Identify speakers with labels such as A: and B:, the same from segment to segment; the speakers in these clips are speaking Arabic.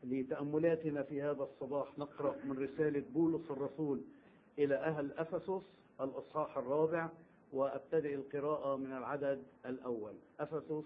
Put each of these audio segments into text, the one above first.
A: لتأملاتنا في هذا الصباح نقرأ من رسالة بولس الرسول إلى أهل أفسس الإصحاح 4، وأبتدئ القراءة من العدد الأول. أفسس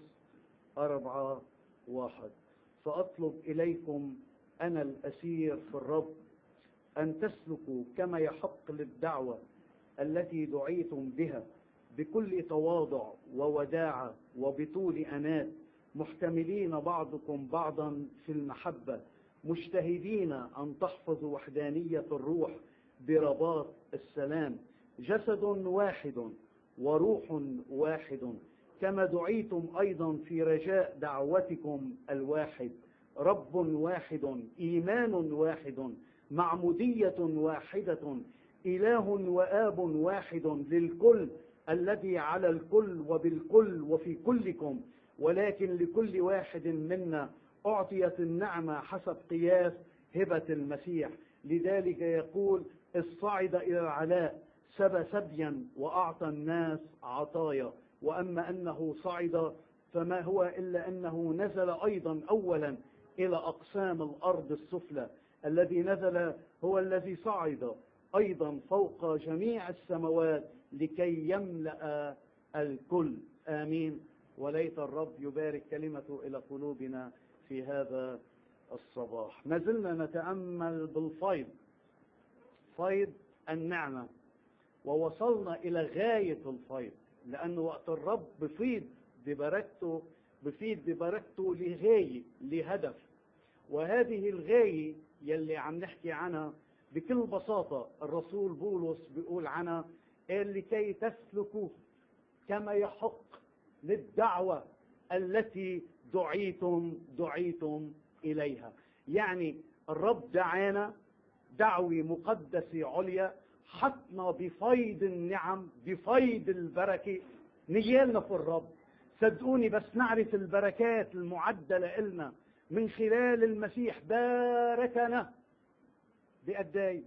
A: 4:1: فأطلب إليكم أنا الأسير في الرب أن تسلكوا كما يحق للدعوة التي دعيتم بها بكل تواضع ووداعة وبطول أنات، محتملين بعضكم بعضا في المحبة، مجتهدين أن تحفظوا وحدانية الروح برباط السلام، جسد واحد وروح واحد، كما دعيتم أيضا في رجاء دعوتكم الواحد، رب واحد، إيمان واحد، معمودية واحدة، إله وآب واحد للكل، الذي على الكل وبالكل وفي كلكم، ولكن لكل واحد منا أعطيت النعمة حسب قياس هبة المسيح. لذلك يقول: الصعد إلى العلاء سبى سبيا وأعطى الناس عطايا، وأما أنه صعد فما هو إلا أنه نزل أيضا أولا إلى أقسام الأرض السفلى. الذي نزل هو الذي صعد أيضا فوق جميع السماوات لكي يملأ الكل. آمين. وليت الرب يبارك كلمته إلى قلوبنا في هذا الصباح. ما زلنا نتأمل بالفيض، فيض النعمة، ووصلنا إلى غاية الفيض، لأنه وقت الرب بفيض ببركته لغاية، لهدف. وهذه الغاية يلي عم نحكي عنها بكل بساطة الرسول بولس بيقول عنها: لكي تسلكوا كما يحق للدعوة التي دعيتم إليها. يعني الرب دعانا دعوة مقدسة عليا، حطنا بفيض النعم، بفيض البركة، نجيلنا في الرب. صدقوني بس نعرف البركات المعدلة لنا من خلال المسيح، باركنا بقداي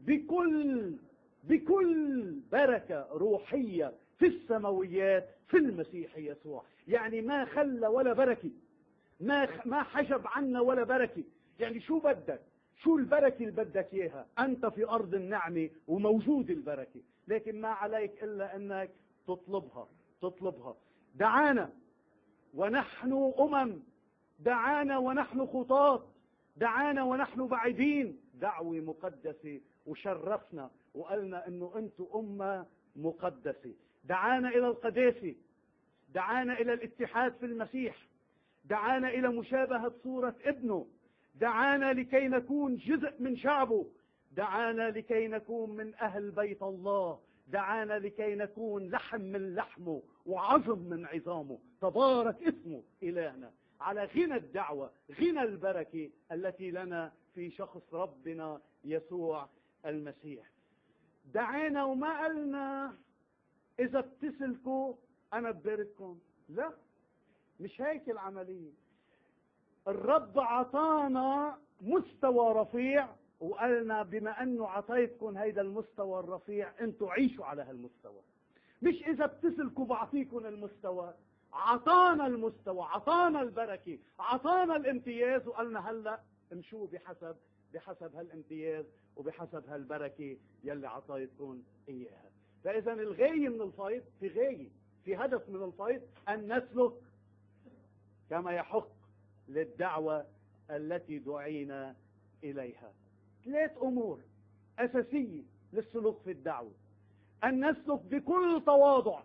A: بكل بركة روحية في السماويات في المسيح يسوع. يعني ما خلى ولا بركة، ما حجب عنا ولا بركة. يعني شو بدك، شو البركة اللي بدك اياها؟ انت في ارض النعمة وموجود البركة، لكن ما عليك الا انك تطلبها. دعانا ونحن دعانا ونحن خطاة، دعانا ونحن بعيدين، دعوة مقدسة، وشرفنا وقالنا انه انتم أمة مقدسة. دعانا الى القداسة، دعانا الى الاتحاد في المسيح، دعانا الى مشابهة صورة ابنه، دعانا لكي نكون جزء من شعبه، دعانا لكي نكون من اهل بيت الله، دعانا لكي نكون لحم من لحمه وعظم من عظامه. تبارك اسمه إلهنا على غنى الدعوة، غنى البركة التي لنا في شخص ربنا يسوع المسيح. دعانا وما قالنا إذا بتسلكوا أنا ببارككم، لا، مش هيك العملية. الرب عطانا مستوى رفيع وقالنا بما أنه عطيتكم هيدا المستوى الرفيع أنتوا عيشوا على هالمستوى. مش إذا بتسلكوا بعطيكم المستوى، عطانا المستوى، عطانا البركة، عطانا الامتياز، وقالنا هلأ امشوا بحسب هالامتياز وبحسب هالبركة يلي عطيتكم إياها. فإذا الغاية من الفيض، في هدف من الفيض أن نسلك كما يحق للدعوة التي دعينا إليها. 3 أمور أساسية للسلوك في الدعوة: أن نسلك بكل تواضع،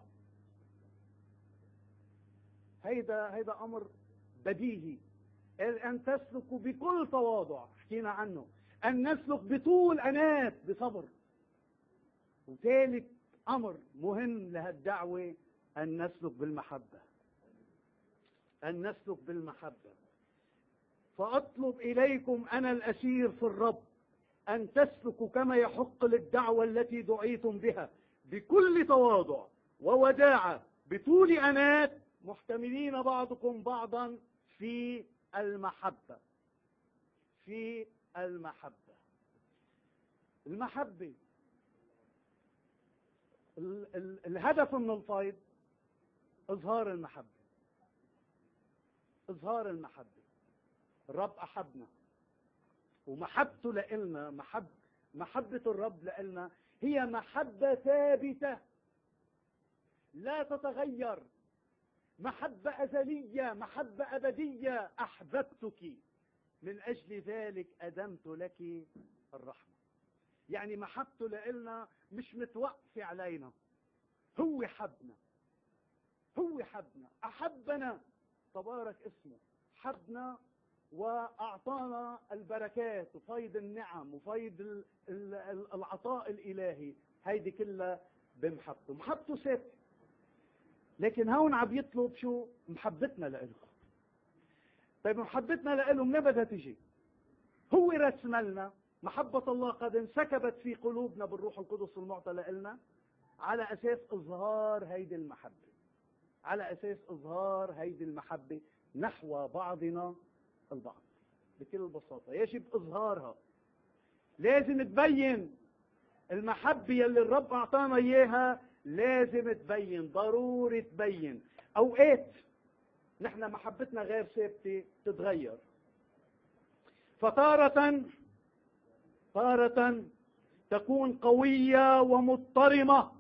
A: هيدا أمر بديهي، أن تسلكوا بكل تواضع حكينا عنه. أن نسلك بطول أنات، بصبر. وثالث أمر مهم لهالدعوة: أن نسلك بالمحبة. فأطلب إليكم أنا الأسير في الرب أن تسلكوا كما يحق للدعوة التي دعيتم بها بكل تواضع ووداعة بطول أنات، محتملين بعضكم بعضا في المحبة. المحبة الهدف من الفيض إظهار المحبة. الرب أحبنا ومحبته لإلنا محبة الرب لإلنا هي محبة ثابتة لا تتغير، محبة أزلية، محبة أبدية. أحببتك من أجل ذلك أدمت لك الرحمة. يعني محبته لإلنا مش متوقفة علينا، هو حبنا، هو حبنا، أحبنا، تبارك اسمه، حبنا وأعطانا البركات وفيض النعم وفيض العطاء الإلهي. هيدي كلها بمحبته، محبته ثابتة. لكن هون عم يطلب شو؟ محبتنا لإله. طيب محبتنا لإله منين بدها تجي؟ هو رسم لنا محبة الله قد انسكبت في قلوبنا بالروح القدس المعطى لنا على أساس إظهار هيدي المحبة، على أساس إظهار هيدي المحبة نحو بعضنا البعض. بكل بساطة يجب إظهارها، لازم تبين المحبة يلي الرب أعطانا إياها، لازم تبين، ضروري تبين. أوقات نحن محبتنا غير ثابتة، تتغير، فتارة تكون قوية ومضطرمة،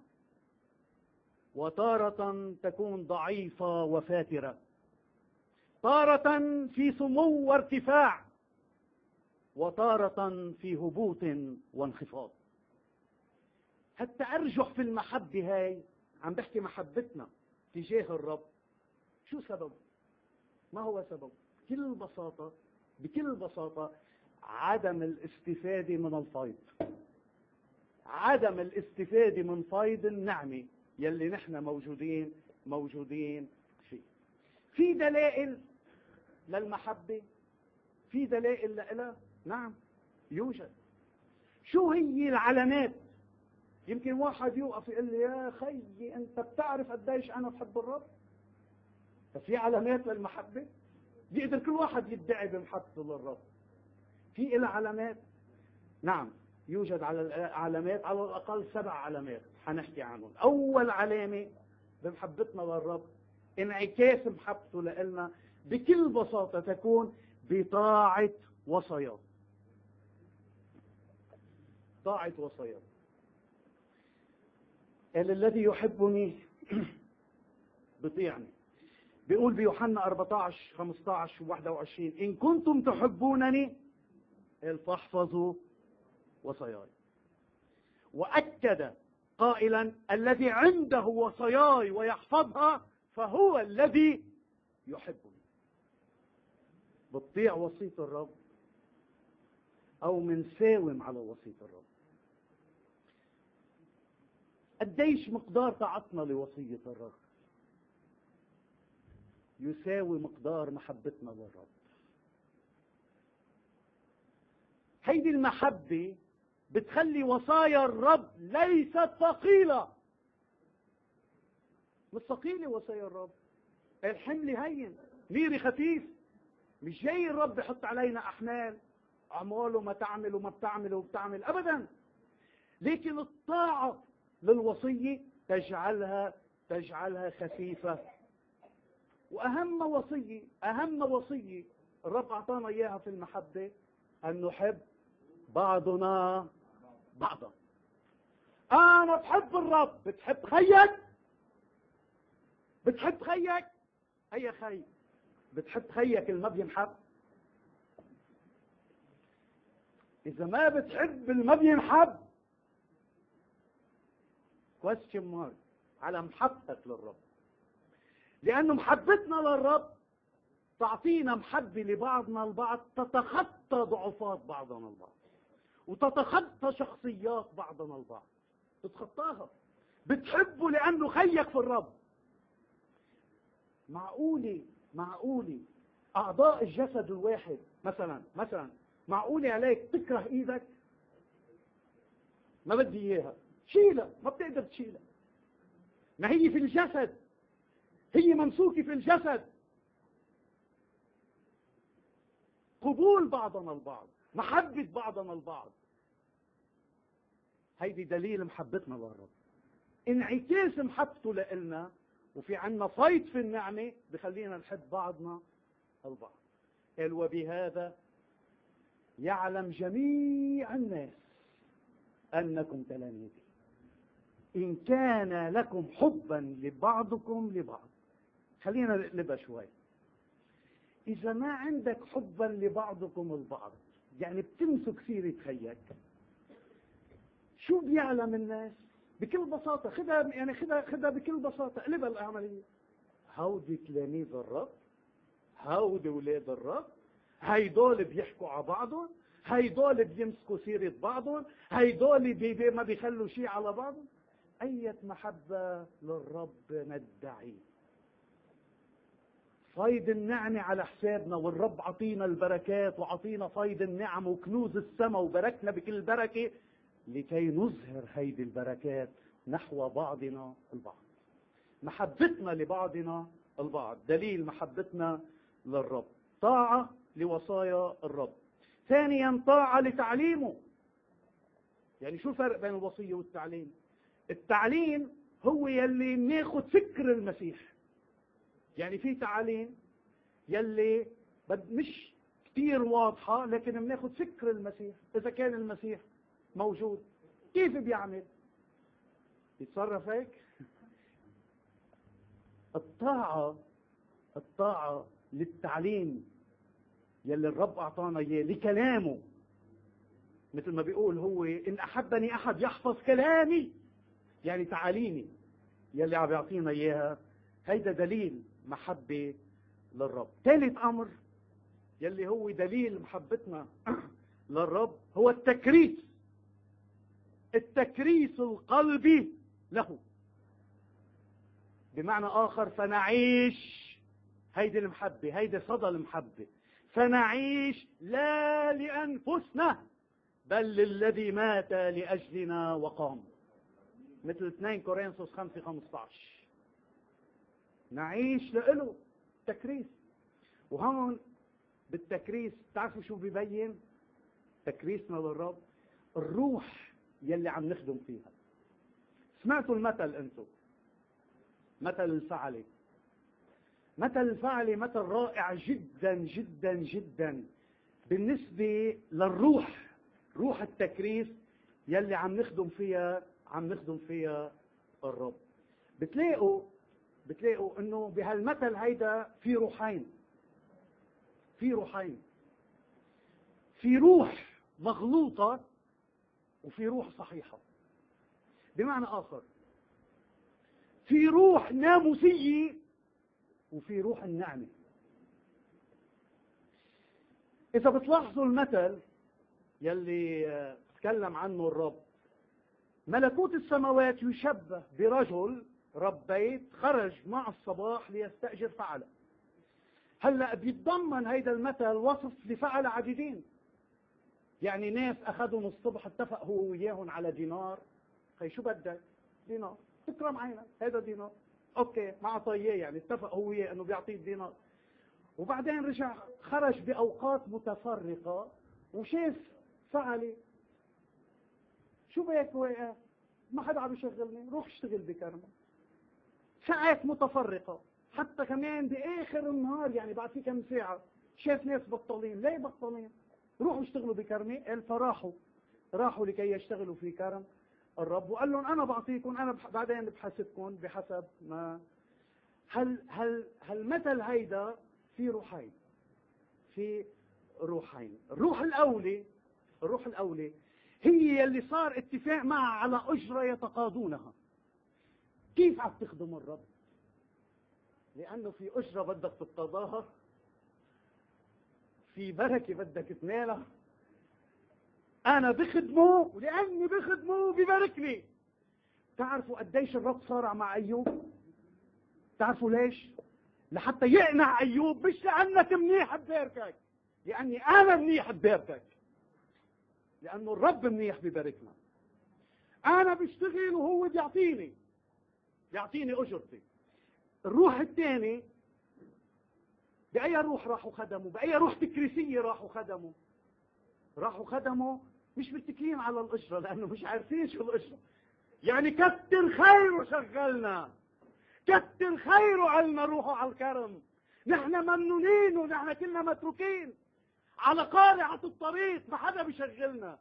A: وتارة تكون ضعيفة وفاترة، تارة في سمو وارتفاع، وتارة في هبوط وانخفاض. التأرجح في المحبة هاي عم بحكي محبتنا تجاه الرب. شو سبب؟ ما هو سبب؟ بكل بساطة عدم الاستفادة من الفيض، عدم الاستفادة من فيض النعمة يلي نحن موجودين فيه. في دلائل للمحبة، في دلائل لها، نعم يوجد. شو هي العلامات؟ يمكن واحد يوقف يقول لي يا خيي انت بتعرف قديش انا بحب الرب؟ ففي علامات للمحبة؟ بيقدر كل واحد يدعي بمحبته للرب. في لها علامات؟ نعم يوجد علامات، على الأقل 7 علامات حنحكي عنهم. أول علامة بمحبتنا للرب انعكاس محبته لنا بكل بساطة تكون بطاعة وصاياه. طاعة وصاياه. قال الذي يحبني بيطيعني. بيقول بيوحنا 14 15 21 إن كنتم تحبونني فاحفظوا وصاياي. وأكد قائلا الذي عنده وصاياي ويحفظها فهو الذي يحبني. بتطيع وصية الرب أو منساوم على وصية الرب. قديش مقدار طاعتنا لوصية الرب يساوي مقدار محبتنا للرب. هيدي المحبة بتخلي وصايا الرب ليست ثقيلة. مش ثقيلة وصايا الرب، الحمل هين، ميري خفيف. مش جاي الرب يحط علينا أحمال أعماله ما تعمل وما بتعمل وبتعمل أبدا. لكن الطاعة للوصية تجعلها خفيفة. وأهم وصية الرب أعطانا إياها في المحبة أن نحب بعضنا بعضا. أنا بحب الرب. بتحب خيك؟ هيا خي بتحب خيك اللي ما بينحب؟ إذا ما بتحب اللي ما بينحب question mark على محبتك للرب. لأنه محبتنا للرب تعطينا محبة لبعضنا البعض تتخطى ضعفات بعضنا البعض وتتخطى شخصيات بعضنا البعض، تتخطاها. بتحبه لأنه خيك في الرب. معقولة أعضاء الجسد الواحد مثلا معقولة عليك تكره إيدك؟ ما بدي إياها، شيلها، ما بتقدر تشيلها. ما هي في الجسد، هي ممسوكة في الجسد. قبول بعضنا البعض، محبة بعضنا البعض، هيدي دليل محبتنا للرب. انعكاس محبته لإلنا وفي عنا فيض في النعمة بخلينا نحب بعضنا البعض. قال وبهذا يعلم جميع الناس أنكم تلاميذي إن كان لكم حبا لبعضكم لبعض. خلينا نقلبها شوي. إذا ما عندك حبا لبعضكم البعض، يعني بتمسك سيرة خيك، شو بيعلم الناس؟ بكل بساطة خدها بكل بساطة، قلبها العملية. هودي تلاميذ الرب، هودي ولاد الرب، هيدول بيحكوا على بعضهم، هيدول بيمسكوا سيرة بعضهم، هيدول ما بيخلوا شيء على بعضهم. أية محبة للرب ندعي؟ فيض النعمة على حسابنا، والرب عطينا البركات وعطينا فيض النعم وكنوز السماء وبركنا بكل بركة لكي نظهر هيدي البركات نحو بعضنا البعض. محبتنا لبعضنا البعض دليل محبتنا للرب. طاعة لوصايا الرب. ثانيا طاعة لتعليمه. يعني شو الفرق بين الوصية والتعليم؟ التعليم هو يلي ناخد فكر المسيح. يعني في تعاليم يلي مش كتير واضحة، لكن بناخد فكر المسيح. إذا كان المسيح موجود كيف بيعمل؟ يتصرف هيك؟ الطاعة للتعليم يلي الرب أعطانا إياه لكلامه، مثل ما بيقول هو إن أحبني أحد يحفظ كلامي، يعني تعاليمي يلي عم يعطينا إياها. هيدا دليل محبة للرب. ثالث أمر يلي هو دليل محبتنا للرب هو التكريس القلبي له. بمعنى آخر فنعيش. هيدي المحبة، هيدي صدى المحبة. فنعيش لا لأنفسنا بل للذي مات لأجلنا وقام، مثل 2 كورنثوس 5:15. نعيش لإله تكريس. وهون بالتكريس تعرفوا شو بيبين تكريسنا للرب؟ الروح يلي عم نخدم فيها. سمعتوا المثل انتم، مثل الفعلة. مثل الفعلة مثل رائع جدا جدا جدا بالنسبة للروح، روح التكريس يلي عم نخدم فيها الرب. بتلاقوا انه بهالمثل هيدا في روحين. في روح مغلوطة وفي روح صحيحة. بمعنى آخر في روح ناموسية وفي روح النعمة. إذا بتلاحظوا المثل يلي تكلم عنه الرب، ملكوت السماوات يشبه برجل رب بيت خرج مع الصباح ليستأجر فعلة. هلأ بيتضمن هيدا المثل وصف لفعلة عديدين. يعني ناس أخذهم الصبح اتفق هو وياهم على دينار. خي شو بدك؟ دينار، تكرم عينك، هيدا دينار. اوكي، ما اعطاه اياه، يعني اتفق هو وياه انه بيعطيه الدينار. وبعدين رجع خرج باوقات متفرقة وشاف فعلة. شو بك واقف؟ ما حدا عم يشغلني، روح اشتغل بكرمة. ساعات متفرقة، حتى كمان باخر النهار، يعني بعد في كم ساعة شاف ناس بطلين. ليه بطلين؟ روحوا اشتغلوا بكرمة. قال فراحوا لكي يشتغلوا في كرم الرب، وقال لهم انا بعطيكم، انا بعدين بحاسبكم بحسب ما. هالمثل هيدا في روحين. الروح الاولى هي اللي صار اتفاق معها على اجرة يتقاضونها. كيف عم تخدم الرب؟ لانه في اجرة بدك تتقاضاها، في بركة بدك تنالها. انا بخدمه، ولاني بخدمه بباركني. تعرفوا قديش الرب صارع مع ايوب؟ تعرفوا ليش؟ لحتى يقنع ايوب، مش لانك منيح بباركك، لاني انا منيح بباركك، لانه الرب منيح بباركنا. انا بشتغل وهو بيعطيني اجرتي. الروح الثاني باي روح راحوا خدموا؟ باي روح تكريسية راحوا خدموا مش متكلين على الأجرة، لأنه مش عارفين شو الأجرة. يعني كتر خيره شغلنا، كتر خيره علنا روحه على الكرم. نحن ممنونين ونحن كلنا متروكين. على قارعة الطريق ما حدا بيشغلنا.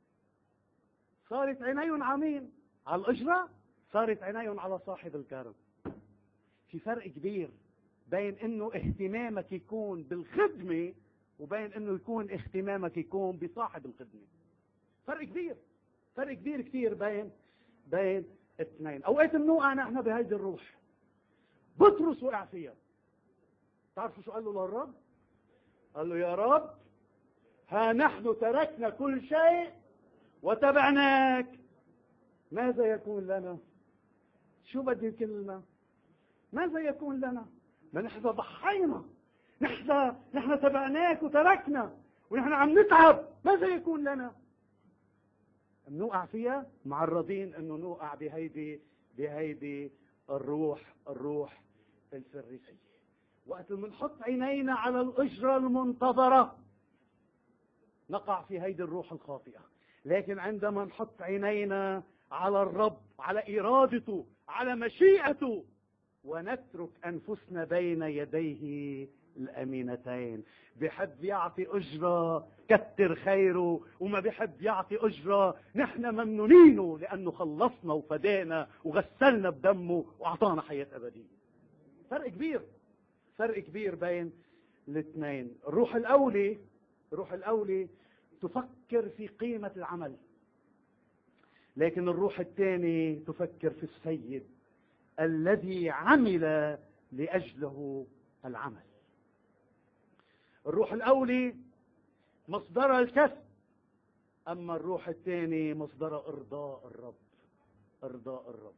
A: صارت عينيهم عمين على الأجرة، صارت عينيهم على صاحب الكرم. في فرق كبير بين انه اهتمامك يكون بالخدمة وبين انه يكون اهتمامك يكون بصاحب الخدمة. فرق كبير، فرق كبير كثير بين الاثنين. اوقات بنوقع نحن بهيدي الروح. بطرس وقع فيها. تعرفوا شو قال له للرب؟ قال له يا رب ها نحن تركنا كل شيء وتبعناك، ماذا يكون لنا؟ شو بدي الكلمة؟ ماذا يكون لنا؟ ما نحن ضحينا، نحن تبعناك وتركنا ونحن عم نتعب، ماذا يكون لنا؟ نوقع فيها معرضين انه نوقع بهيدي الروح الفريسية. وقت بنحط عينينا على الأجرة المنتظرة نقع في هيدي الروح الخاطئة. لكن عندما نحط عينينا على الرب، على إرادته، على مشيئته، ونترك أنفسنا بين يديه الأمينتين، بحب يعطي أجرة كتر خيره، وما بحب يعطي أجرة نحن ممنونينه لأنه خلصنا وفدانا وغسلنا بدمه وأعطانا حياة أبدية. فرق كبير، فرق كبير بين الاثنين. الروح الأولي تفكر في قيمة العمل، لكن الروح الثاني تفكر في السيد الذي عمل لأجله العمل. الروح الأولي مصدر الكسب، أما الروح الثاني مصدر إرضاء الرب. إرضاء الرب.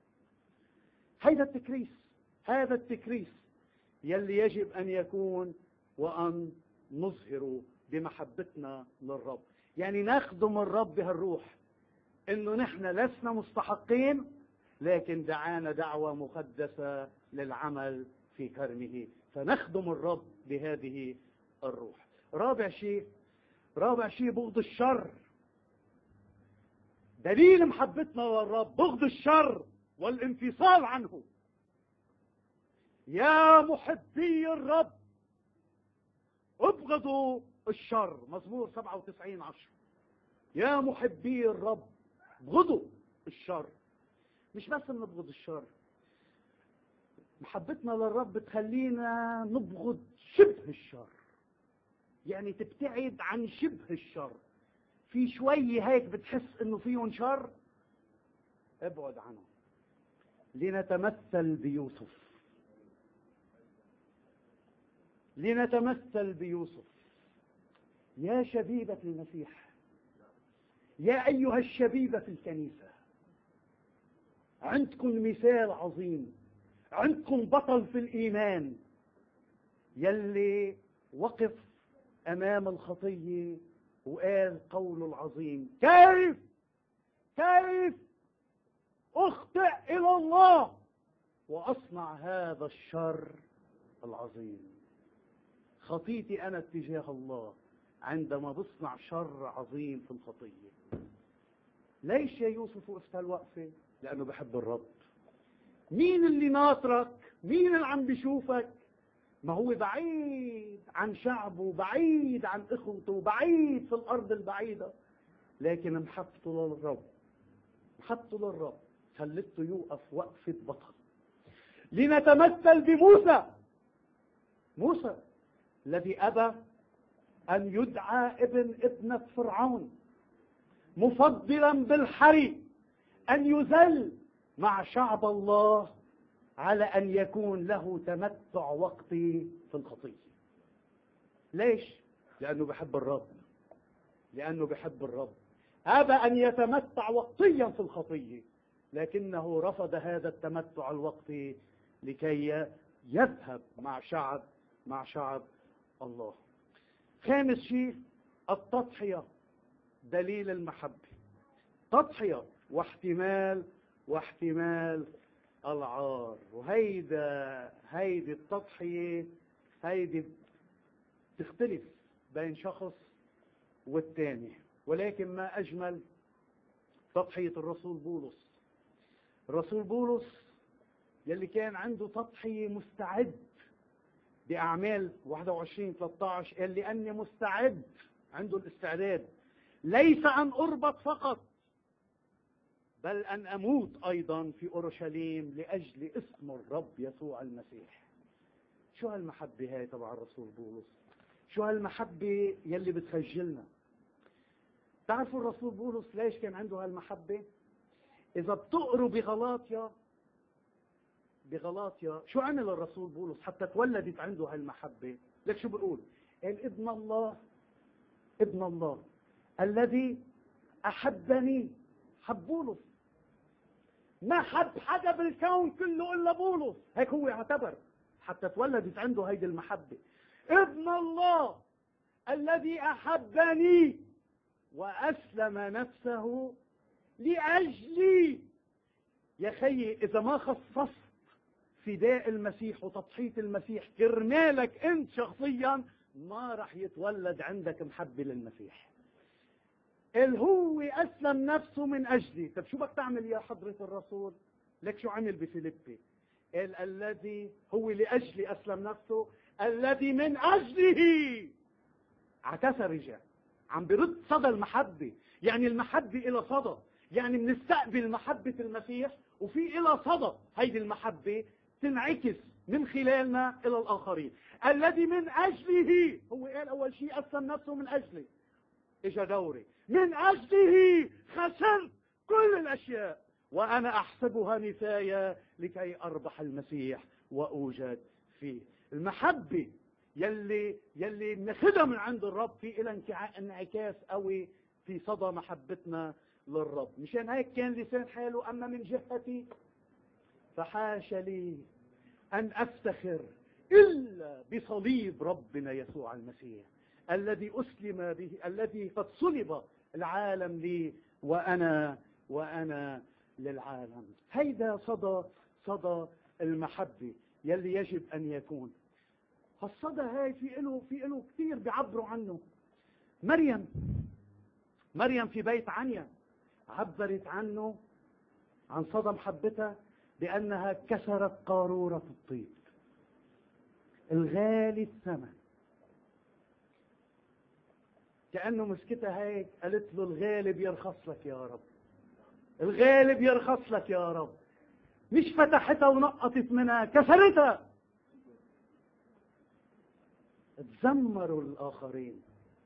A: هذا التكريس يلي يجب أن يكون وأن نظهر بمحبتنا للرب. يعني نخدم الرب بهالروح، إنه نحن لسنا مستحقين، لكن دعانا دعوة مقدسة للعمل في كرمه، فنخدم الرب بهذه الروح. رابع شيء بغض الشر. دليل محبتنا للرب بغض الشر والانفصال عنه. يا محبي الرب ابغضوا الشر. مزمور 97:10. يا محبي الرب ابغضوا الشر. مش بس نبغض الشر، محبتنا للرب تخلينا نبغض شبه الشر، يعني تبتعد عن شبه الشر. في شوية هيك بتحس انه فيهم شر، ابعد عنه. لنتمثل بيوسف. يا شبيبة المسيح، يا أيها الشبيبة في الكنيسة، عندكم مثال عظيم، عندكم بطل في الإيمان يلي وقف أمام الخطية وقال قوله العظيم: كيف أخطئ إلى الله وأصنع هذا الشر العظيم. خطيتي أنا اتجاه الله عندما بصنع شر عظيم في الخطية. ليش يا يوسف وقفت هالوقفة؟ لأنه بحب الرب. مين اللي ناطرك؟ مين اللي عم بيشوفك؟ ما هو بعيد عن شعبه، بعيد عن إخوته، بعيد في الأرض البعيدة، لكن محطته للرب خلته يوقف وقفة بطل. لنتمثل بموسى. موسى الذي أبى أن يدعى ابنة فرعون، مفضلا بالحري أن يذل مع شعب الله على أن يكون له تمتع وقتي في الخطية. ليش؟ لأنه بحب الرب. أبى أن يتمتع وقتيا في الخطية، لكنه رفض هذا التمتع الوقتي لكي يذهب مع شعب الله. خامس شيء التضحية، دليل المحبة. تضحية واحتمال العار. هيدي التضحية تختلف بين شخص والتاني، ولكن ما أجمل تضحية الرسول بولس يلي كان عنده تضحية مستعد. بأعمال 21:13 قال: لأني مستعد عنده الاستعداد ليس أن أربط فقط، بل أن أموت أيضا في أورشليم لأجل اسم الرب يسوع المسيح. شو هالمحبة هاي تبع الرسول بولس؟ شو هالمحبة يلي بتخجلنا؟ تعرفوا الرسول بولس ليش كان عنده هالمحبة؟ إذا بتقروا بغلاطيا شو عمل الرسول بولس حتى تولدت عنده هالمحبة؟ لك شو بيقول؟ قال ابن الله الذي أحبني. حب بولس، ما حب حدا بالكون كله إلا بولس. هيك هو اعتبر حتى تولدت عنده هيدي المحبة. ابن الله الذي أحبني وأسلم نفسه لأجلي. يا خيي إذا ما خصصت فداء المسيح وتضحية المسيح كرمالك أنت شخصيا، ما رح يتولد عندك محبة للمسيح. هو أسلم نفسه من أجلي. طب شو بدك تعمل يا حضرة الرسول؟ لك شو عمل بفيليبي؟ الذي هو لأجلي أسلم نفسه، الذي من أجله عكس رجع. عم برد صدى المحبة. يعني المحبة إلى صدى، يعني بنستقبل محبة المسيح وفي إلى صدى هيدي المحبة تنعكس من خلالنا إلى الآخرين. الذي من أجله، هو قال أول شيء أسلم نفسه من أجلي، إجا دوري من أجله خسرت كل الأشياء وأنا أحسبها نفاية لكي أربح المسيح وأوجد فيه. المحبة يلي بناخدها من عند الرب في إلى انعكاس قوي في صدى محبتنا للرب. مشان هيك كان لسان حاله: أما من جهتي فحاش لي أن أفتخر إلا بصليب ربنا يسوع المسيح الذي أسلم به، الذي قد صلب العالم لي وأنا للعالم. هيدا صدى المحبة يلي يجب أن يكون. هالصدى هاي في له كثير بيعبروا عنه. مريم في بيت عنيا عبرت عنه، عن صدى محبتها، بأنها كسرت قارورة الطيب الغالي الثمن. كأنه مسكتها هيك قالت له: الغالب يرخص لك يا رب، الغالب يرخص لك يا رب. مش فتحتها ونقطت منها، كسرتها. تذمروا الآخرين.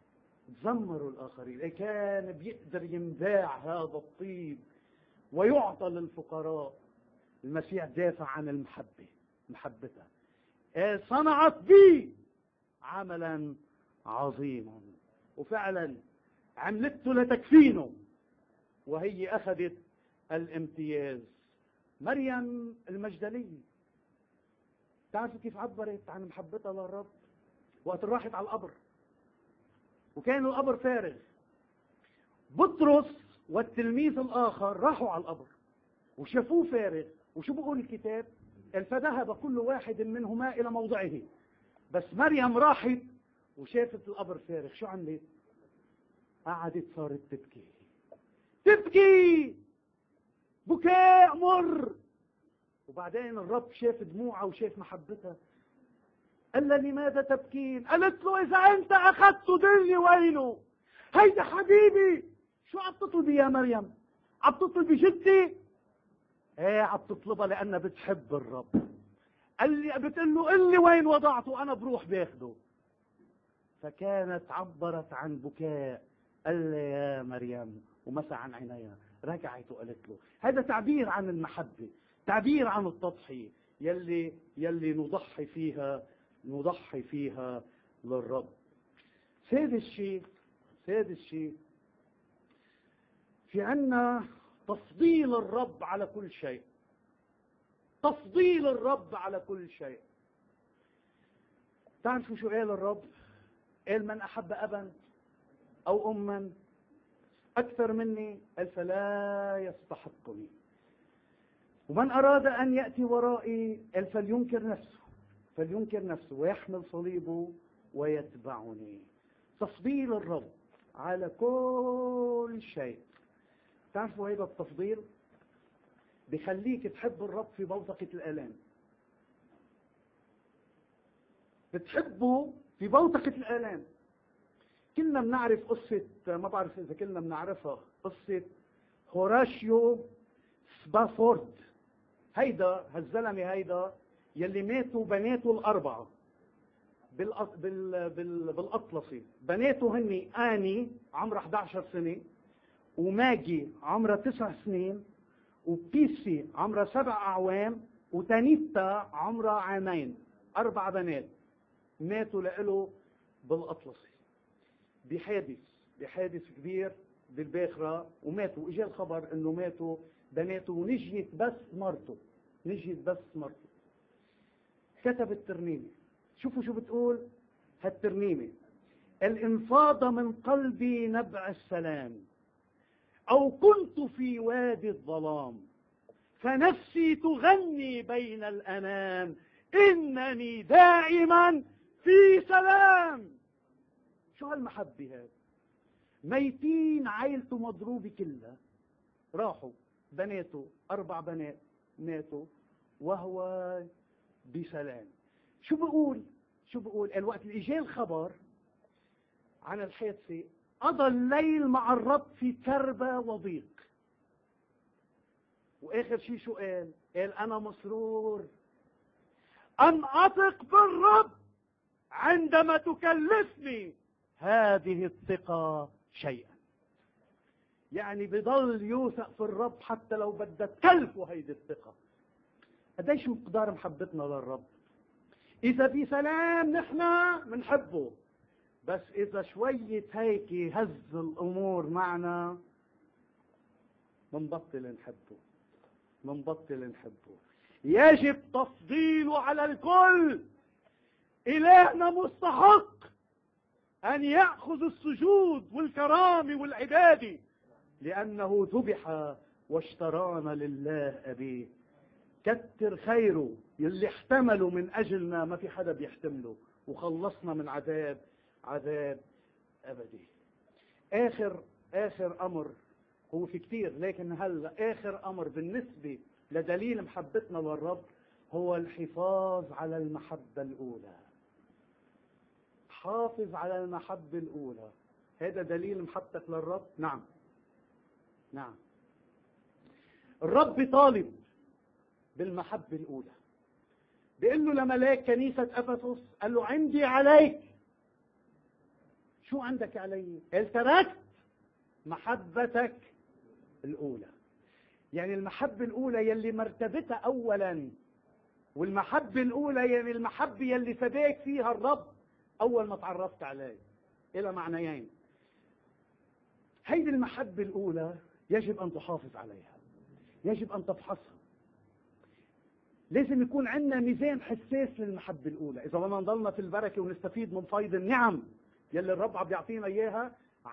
A: كان بيقدر ينباع هذا الطيب ويعطى للفقراء. المسيح دافع عن محبتها. صنعت بي عملا عظيما، وفعلا عملته لتكفينه، وهي أخذت الامتياز. مريم المجدلية، تعرفوا كيف عبرت عن محبتها للرب؟ وقت راحت على القبر وكان القبر فارغ. بطرس والتلميذ الآخر راحوا على القبر وشافوه فارغ، وشو بيقول الكتاب؟ فذهب كل واحد منهما إلى موضعه. بس مريم راحت وشافت القبر فارغ. شو عملت؟ قعدت صارت تبكي بكاء مر. وبعدين الرب شاف دموعها وشاف محبتها، قال لها: لماذا تبكين؟ قالت له: إذا أنت أخذته دلني وينه. هيدا حبيبي. شو عم تطلبي يا مريم؟ عم تطلبي جدي؟ ايه، عم تطلبها لأنها بتحب الرب. بتقول له: قل لي وين وضعته أنا بروح باخده. فكانت عبرت عن بكاء. قال لي: يا مريم، ومسح عن عينيها. رجعت وقالت له. هذا تعبير عن المحبة، تعبير عن التضحية يلي نضحي فيها للرب. سادس شيء في عنا تفضيل الرب على كل شيء. تفضيل الرب على كل شيء. تعرفوا شو قال الرب؟ قال: من أحب أبا أو أما أكثر مني فلا يستحقني، ومن أراد أن يأتي ورائي فلينكر نفسه ويحمل صليبه ويتبعني. تفضيل الرب على كل شيء. تعرفوا هذا التفضيل بخليك تحب الرب في بوتقة الآلام. بتحبه في بوتقة الآلام. كلنا بنعرف قصة، ما بعرف إذا كلنا بنعرفها، قصة هوراشيو سبافورد. هيدا هالزلمة هيدا يلي ماتوا بناته الأربعة بالأطلسي. بناته هني آني عمرها 11 سنة، وماجي عمرها 9 سنين، وبيسي عمرها 7 أعوام، وتانيتا عمرها 2 عام. 4 بنات ماتوا لإله بالأطلسي بحادث كبير بالباخرة، وماتوا. اجى الخبر انه ماتوا بناته ونجيت بس مرته. كتب الترنيمة. شوفوا شو بتقول هالترنيمة: الانفاض من قلبي نبع السلام، او كنت في وادي الظلام، فنفسي تغني بين الانام، انني دائما في سلام. شو هالمحبة هذه؟ ميتين، عائلته مضروبة كلها، راحوا بناته 4 بنات ماتوا وهو بسلام. شو بقول الوقت اللي اجى الخبر عن الحادثة؟ قضى الليل مع الرب في كربة وضيق. واخر شيء شو قال انا مسرور ان اثق بالرب عندما تكلفني هذه الثقة شيئا. يعني بضل يوثق في الرب حتى لو بدها تكلفه هيدي الثقة. قديش مقدار محبتنا للرب؟ إذا بسلام نحن منحبه، بس إذا شوية هيك هز الأمور معنا منبطل نحبه. يجب تفضيله على الكل. إلهنا مستحق أن يأخذ السجود والكرامة والعبادة، لأنه ذبح واشترانا لله أبيه. كتر خيره يلي احتمله من أجلنا، ما في حدا بيحتمله، وخلصنا من عذاب أبدي. آخر أمر، هو في كتير لكن هلا آخر أمر بالنسبة لدليل محبتنا للرب هو الحفاظ على المحبة الأولى. حافظ على المحبة الأولى. هذا دليل محبتك للرب. نعم. الرب طالب بالمحبة الأولى. بيقول له لملاك كنيسة أفسس، قال له عندي عليك. شو عندك علي؟ قال تركت محبتك الأولى. يعني المحبة الأولى يلي مرتبتها أولا، والمحبة الأولى يعني المحبة يلي فداك فيها الرب أول ما تعرفت عليه، إلى معنيين. هيدي المحبة الأولى يجب أن تحافظ عليها، يجب أن تفحصها. لازم يكون عندنا ميزان حساس للمحبة الأولى. إذا بدنا نضلنا في البركة ونستفيد من فيض النعم يلي الرب عم يعطينا إياها،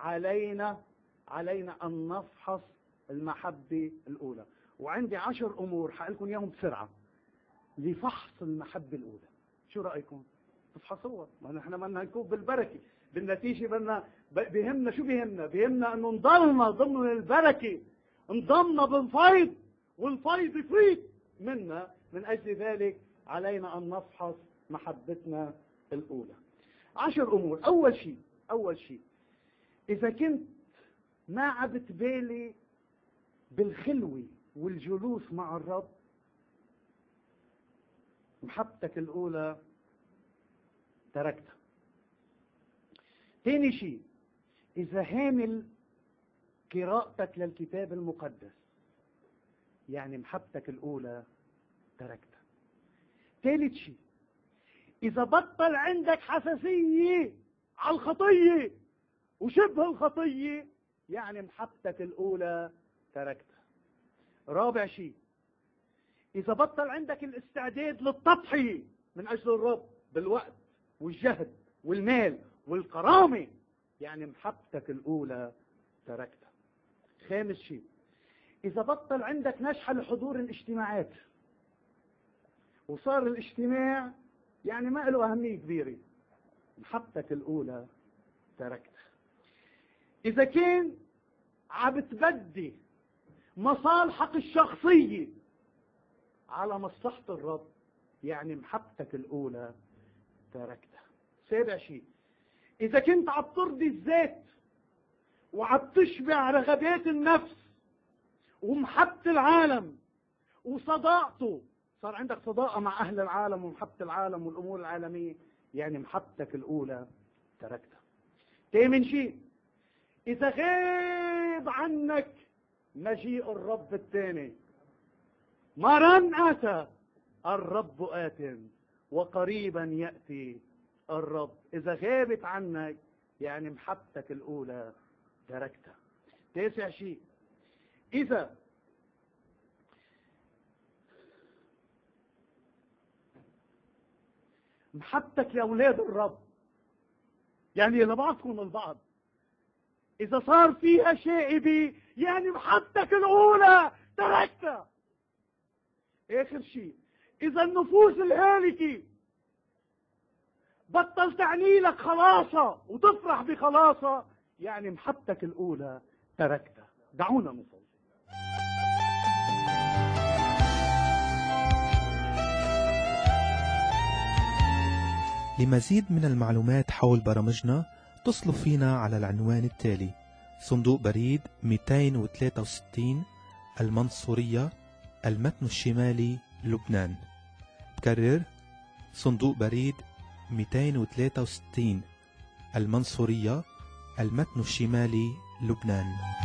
A: علينا أن نفحص المحبة الأولى. وعندي 10 أمور حقلكم إياهم بسرعة لفحص المحبة الأولى. شو رأيكم؟ تفحصوها. ما نحن بدنا نكون بالبركة، بالنتيجة بيهمنا شو بيهمنا أنه نضلنا ضمن البركة، نضلنا بالفيض، والفيض يفيض منا. من أجل ذلك علينا أن نفحص محبتنا الأولى. 10 أمور. أول شيء إذا كنت ما عبت بالي بالخلوة والجلوس مع الرب، محبتك الأولى تركتها. ثاني شيء، إذا هامل قراءتك للكتاب المقدس، يعني محبتك الأولى تركتها. ثالث شيء، إذا بطل عندك حساسية على الخطية وشبه الخطية، يعني محبتك الأولى تركتها. رابع شيء، إذا بطل عندك الاستعداد للتضحية من أجل الرب بالوقت والجهد والمال والكرامة، يعني محبتك الأولى تركتها. خامس شيء، إذا بطل عندك نشحة لحضور الاجتماعات وصار الاجتماع يعني ما له أهمية كبيرة، محبتك الأولى تركتها. إذا كان عبتبدي مصالحك الشخصية على مصلحة الرب، يعني محبتك الأولى تركتها. سابع شيء، إذا كنت عم ترضي الذات وعم تشبع رغبات النفس ومحبة العالم وصداقته، صار عندك صداقة مع أهل العالم ومحبة العالم والأمور العالمية، يعني محبتك الأولى تركتها. ثامن شيء، إذا غيب عنك مجيء الرب الثاني، مرن أتى الرب آت وقريبا يأتي الرب. إذا غابت عنك يعني محبتك الأولى تركتها. تاسع شيء، إذا محبتك لأولاد الرب، يعني لبعضكم البعض، إذا صار فيها شائبة يعني محبتك الأولى تركتها. آخر شيء، إذا النفوس الهالكة بطل تعني لك خلاصة وتفرح بخلاصة، يعني محبتك الأولى تركتها. دعونا نصلي.
B: لمزيد من المعلومات حول برامجنا اتصلوا فينا على العنوان التالي: صندوق بريد 263 المنصورية، المتن الشمالي، لبنان. بكرر: صندوق بريد 263 المنصورية، المتن الشمالي، لبنان.